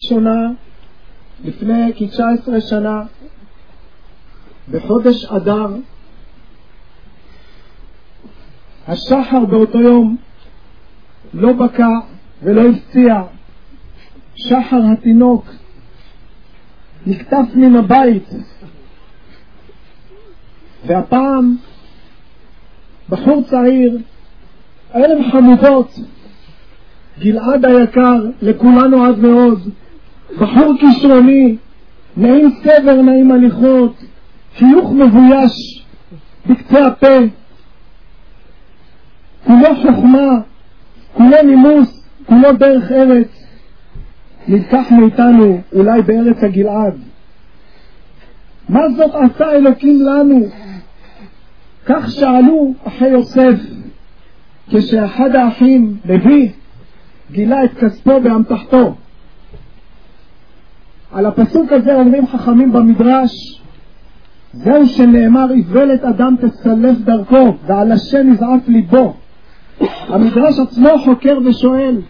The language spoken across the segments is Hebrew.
ראשונה לפני כ-19 שנה, בחודש אדר, השחר באותו יום לא בקע ולא הפציע. שחר התינוק נקטף מן הבית, והפעם בחור צעיר, עלם חמודות, גלעד היקר, לכולנו עד מאוד, בחור כישרוני, נעים סבר, נעים הליכות, חיוך מבויש בקצה הפה, כולו חוכמה, כולו נימוס, כולו דרך ארץ, נלקח מאיתנו אולי בארץ הגלעד. מה זאת עשה אלוקים לנו? כך שאלו אחי יוסף, כשאחד האחים, לוי, גילה את כספו באמתחתו. על הפסוק הזה אומרים חכמים במדרש, זהו שנאמר איוולת אדם תסלף דרכו ועל השם יזעף ליבו. המדרש עצמו חוקר ושואל,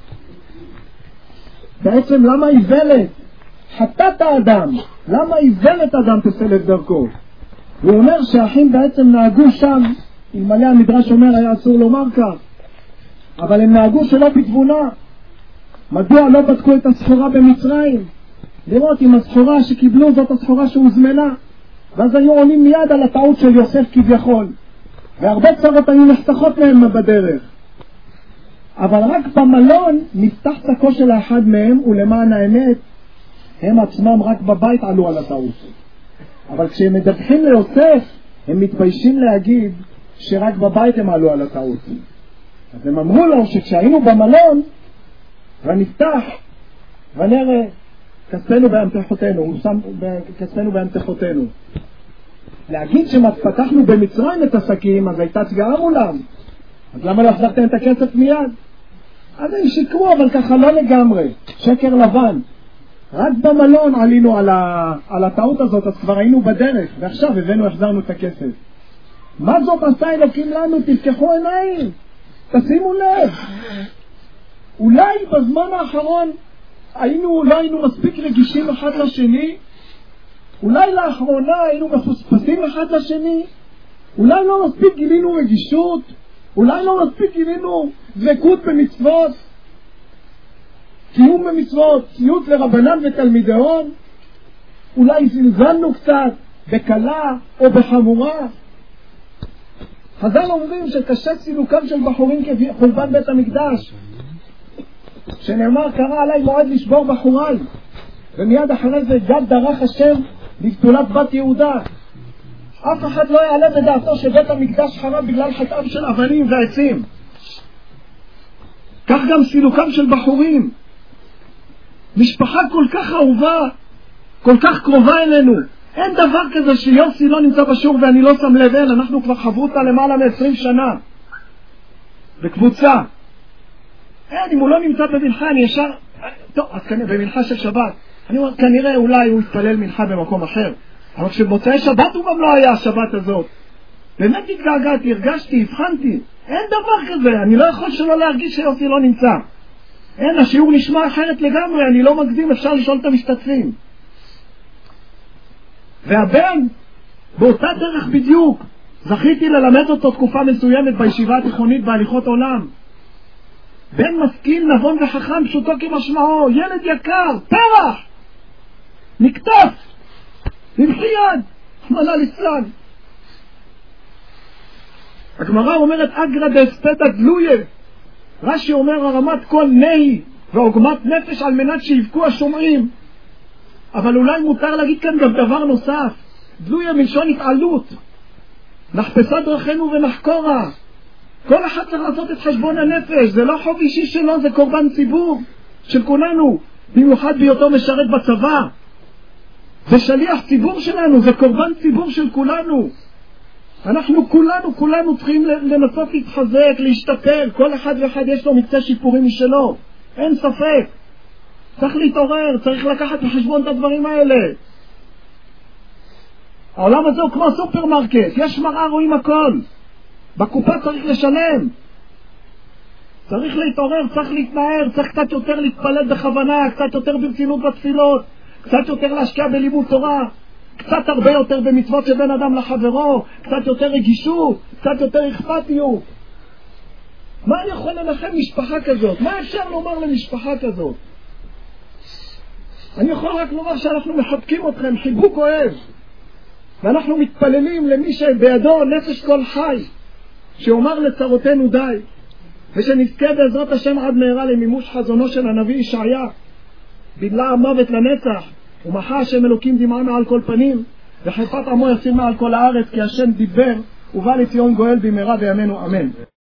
בעצם למה איוולת? חטאת האדם, למה איוולת אדם תסלף דרכו? הוא אומר שהאחים בעצם נהגו שם, אלמלא המדרש אומר היה אסור לומר כך, אבל הם נהגו שלא בתבונה. מדוע לא בדקו את הסחורה במצרים? לראות אם הסחורה שקיבלו זאת הסחורה שהוזמנה, ואז היו עולים מיד על הטעות של יוסף כביכול, והרבה צרות היו נחתכות מהם בדרך. אבל רק במלון נפתח צקו של האחד מהם, ולמען האמת הם עצמם רק בבית עלו על הטעות. אבל כשהם מדווחים ליוסף הם מתביישים להגיד שרק בבית הם עלו על הטעות. אז הם אמרו לו שכשהיינו במלון ונפתח ונראה כספנו באמתחותינו, הוא שם כספנו באמתחותינו. להגיד שפתחנו במצרים את עסקים, אז הייתה צגאה מולם, אז למה לא החזרתם את הכסף מיד? אז הם שיקרו, אבל ככה לא לגמרי, שקר לבן. רק במלון עלינו על הטעות הזאת, אז כבר היינו בדרך, ועכשיו החזרנו את הכסף. מה זאת עשה אלוקים לנו? תפקחו עיניים, תשימו לב. אולי בזמן האחרון לא היינו מספיק רגישים אחד לשני, אולי לאחרונה היינו מפוספסים אחד לשני, אולי לא מספיק גילינו רגישות, אולי לא מספיק גילינו דבקות במצוות, קיום במצוות, ציות לרבנן ותלמידיון, אולי זלזלנו קצת בקלה או בחמורה. חז"ל אומרים שקשה סילוקם של בחורים כחורבן בית המקדש, שנאמר קרא עליי מועד לשבור בחוריי, ומיד אחרי זה גד דרך השם לבתולת בת יהודה. אף אחד לא יעלה בדעתו שבית המקדש חרב בגלל חטאם של אבנים ועצים. כך גם סילוקם של בחורים. משפחה כל כך אהובה, כל כך קרובה אלינו, אין דבר כזה שיוסי לא נמצא בשיעור ואני לא שם לב. אנחנו כבר חברו אותה למעלה מ-20 שנה בקבוצה. אם הוא לא נמצא במנחה אני ישר, טוב, אז במנחה של שבת אני אומר כנראה אולי הוא יתפלל מנחה במקום אחר, אבל כשבוצעי שבת הוא גם לא היה השבת הזאת. באמת התגעגעתי, הרגשתי, הבחנתי, אין דבר כזה, אני לא יכול שלא להרגיש שיוסי לא נמצא. אין, השיעור נשמע אחרת לגמרי, אני לא מגזים, אפשר לשאול את המשתתפים. והבן באותה דרך בדיוק, זכיתי ללמד אותו תקופה מסוימת בישיבה התיכונית בהליכות עולם. בן משכיל, נבון וחכם, פשוטו כמשמעו, ילד יקר, פרח, נקטף, נמחי יד, חמלה ליצלן. הגמרא אומרת, אגרא דאספתא גלויה, רש"י אומר, הרמת קול נהי ועוגמת נפש על מנת שיבכו השומעים. אבל אולי מותר להגיד כאן גם דבר נוסף, גלויה מלשון התעלות, נחפשה דרכינו ונחקורה. כל אחד צריך לעשות את חשבון הנפש, זה לא חוב אישי שלו, זה קורבן ציבור של כולנו, במיוחד בהיותו משרת בצבא. זה שליח ציבור שלנו, זה קורבן ציבור של כולנו. אנחנו כולנו צריכים לנסות להתחזק, להשתפר, כל אחד ואחד יש לו מקצה שיפורים משלו, אין ספק. צריך להתעורר, צריך לקחת בחשבון את הדברים האלה. העולם הזה הוא כמו סופרמרקט, יש מראה, רואים הכל. בקופה צריך לשלם. צריך להתעורר, צריך להתנער, צריך קצת יותר להתפלל בכוונה, קצת יותר ברצינות בתפילות, קצת יותר להשקיע בלימוד תורה, קצת הרבה יותר במצוות שבין אדם לחברו, קצת יותר רגישות, קצת יותר אכפתיות. מה אני יכול לנחם משפחה כזאת? מה אפשר לומר למשפחה כזאת? אני יכול רק לומר שאנחנו מחבקים אתכם חיבוק אוהב, ואנחנו מתפללים למי שבידו נפש כל חי, שאומר לצרותינו די, ושנזכה בעזרת השם עד מהרה למימוש חזונו של הנביא ישעיה, בגלה המוות לנצח, ומחה השם אלוקים דמעה מעל כל פנים, וחרפת עמו יסיר מעל כל הארץ, כי השם דיבר, ובא לציון גואל במהרה בימינו אמן.